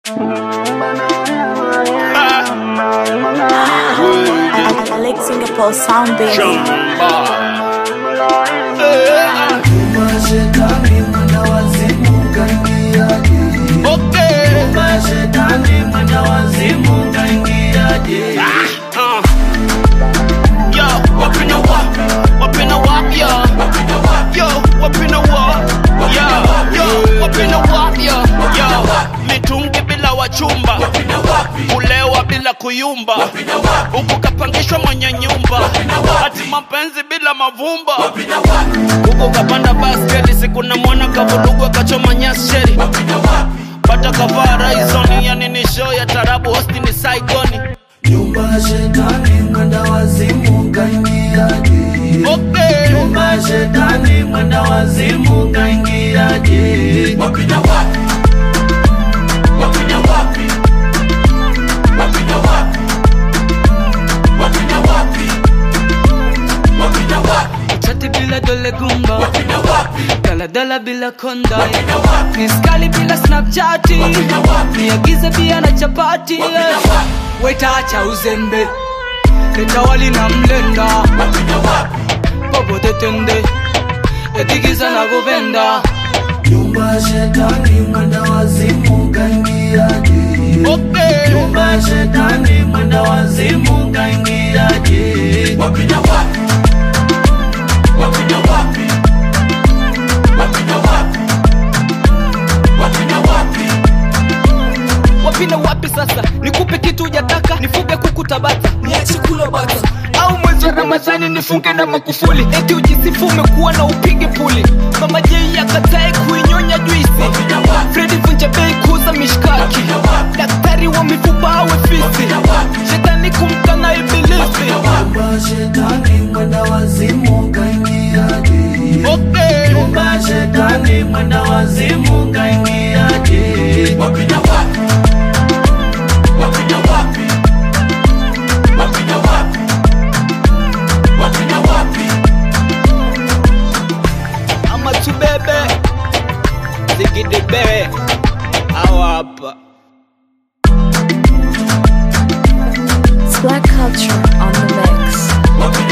Alex Singapore sound baby. Mitungi bila wachumba, kulewa bila kuyumba, huku kapangishwa mwenye nyumba, ati mapenzi bila mavumba, huku kapanda baskeli, siku na mwana kavulugwa kachoma nyasheri, pata kavaa raizoni, yani ni show ya tarabu, hosti ni Saigoni. Nyumba shetani mwenda wazimu kaingiaje? Okay. Nyumba shetani mwenda wazimu kaingiaje? Wapi na wapi? Wapi na wapi? Wapi na wapi? Wapi na wapi? Wapi na wapi? Chati bila dole gumba, wapi na wapi? Dala dala bila konda, wapi na wapi? Niskali bila snapchati, wapi na wapi? Niagize bia na chapati, wapi na wapi? Weta acha uzembe, leta wali na mlenda, wapi na wapi? Bobo tetende, etigiza na govenda. Nyumba shetani mwenda wazimu kaingiaje? Okay. Nyumba shetani mwenda wazimu kaingiaje? Wapi na wapi? Wapi na wapi? Wapi na wapi? Wapi na wapi? Wapi na wapi sasa? Nikupe kitu hujataka, nifuge kuku Tabata, niache kula bata, au mwezi wa Ramadhani nifunge na makufuli, eti ujisifu umekuwa na upige puli. Mama J akatae kuinyonya juisi, Freddy vunja bei kuuza mishkaki, daktari wa mifupa awe fisi, shetani kumkana ibilisi. Nyumba shetani mwenda wazimu kaingiaje? Okay. Nyumba shetani mwenda wazimu kaingiaje? Wapi na wapi? Wapi na wapi? Wapi na wapi? Wapi na wapi? Ama tubebe zigidebe awapa. Black culture on the mix. Wapi